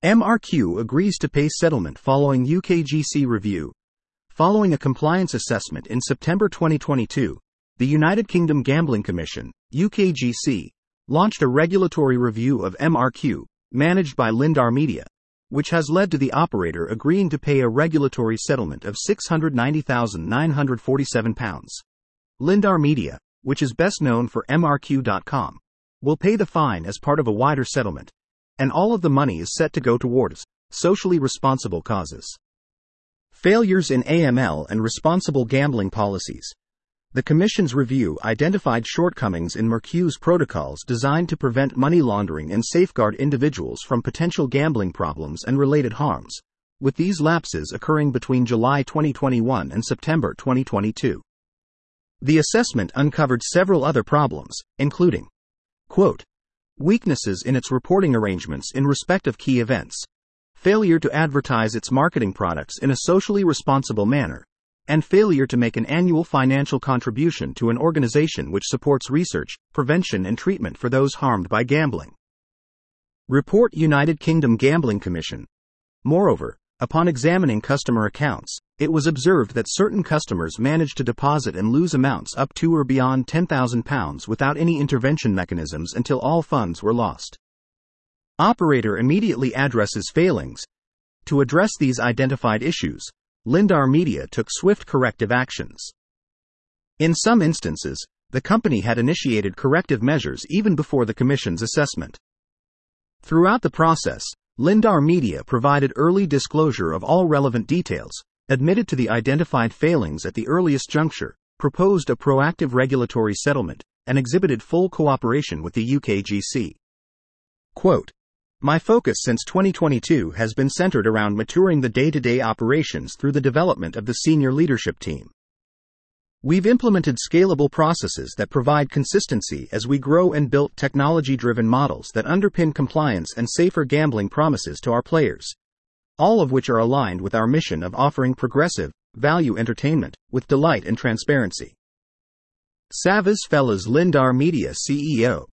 MRQ agrees to pay settlement following UKGC review. Following a compliance assessment in September 2022, the United Kingdom Gambling Commission, UKGC, launched a regulatory review of MRQ, managed by Lindar Media, which has led to the operator agreeing to pay a regulatory settlement of £690,947. Lindar Media, which is best known for MRQ.com, will pay the fine as part of a wider settlement, and all of the money is set to go towards socially responsible causes. Failures in AML and responsible gambling policies. The Commission's review identified shortcomings in MRQ's protocols designed to prevent money laundering and safeguard individuals from potential gambling problems and related harms, with these lapses occurring between July 2021 and September 2022. The assessment uncovered several other problems, including, quote, weaknesses in its reporting arrangements in respect of key events, failure to advertise its marketing products in a socially responsible manner, and failure to make an annual financial contribution to an organization which supports research, prevention and treatment for those harmed by gambling. Report United Kingdom Gambling Commission. Moreover, upon examining customer accounts, it was observed that certain customers managed to deposit and lose amounts up to or beyond £10,000 without any intervention mechanisms until all funds were lost. Operator immediately addresses failings. To address these identified issues, Lindar Media took swift corrective actions. In some instances, the company had initiated corrective measures even before the Commission's assessment. Throughout the process, Lindar Media provided early disclosure of all relevant details, admitted to the identified failings at the earliest juncture, proposed a proactive regulatory settlement, and exhibited full cooperation with the UKGC. Quote, my focus since 2022 has been centered around maturing the day-to-day operations through the development of the senior leadership team. We've implemented scalable processes that provide consistency as we grow and built technology-driven models that underpin compliance and safer gambling promises to our players, all of which are aligned with our mission of offering progressive, value entertainment with delight and transparency. Savas Fellas, Lindar Media CEO.